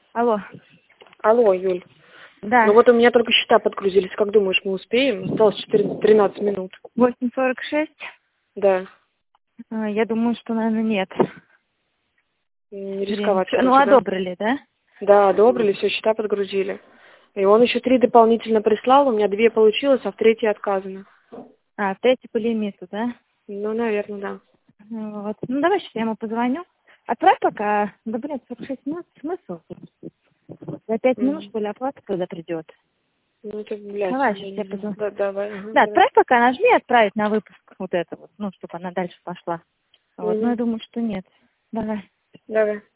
Алло. Алло, Юль. Да. Ну вот у меня только счета подгрузились. Как думаешь, мы успеем? Осталось 13 минут. 8:46. Да. Я думаю, что, наверное, нет. Не рисковать. Ну, одобрили, да? Да, одобрили, все, счета подгрузили. И он еще 3 дополнительно прислал, у меня 2 получилось, а в 3 отказано. А, 3 по лимиту, да? Ну, наверное, да. Вот. Ну, давай сейчас я ему позвоню. Отправь пока. Да, блядь, 46 минут. Смысл? За 5 минут, что ли, оплата, когда придет. Ну, это, блядь. Давай, сейчас я позвоню. Да, давай. Ага, Да, давай. отправь пока, нажми отправить на выпуск вот это вот, ну, чтобы она дальше пошла. Вот, но я думаю, что нет. Давай. Давай.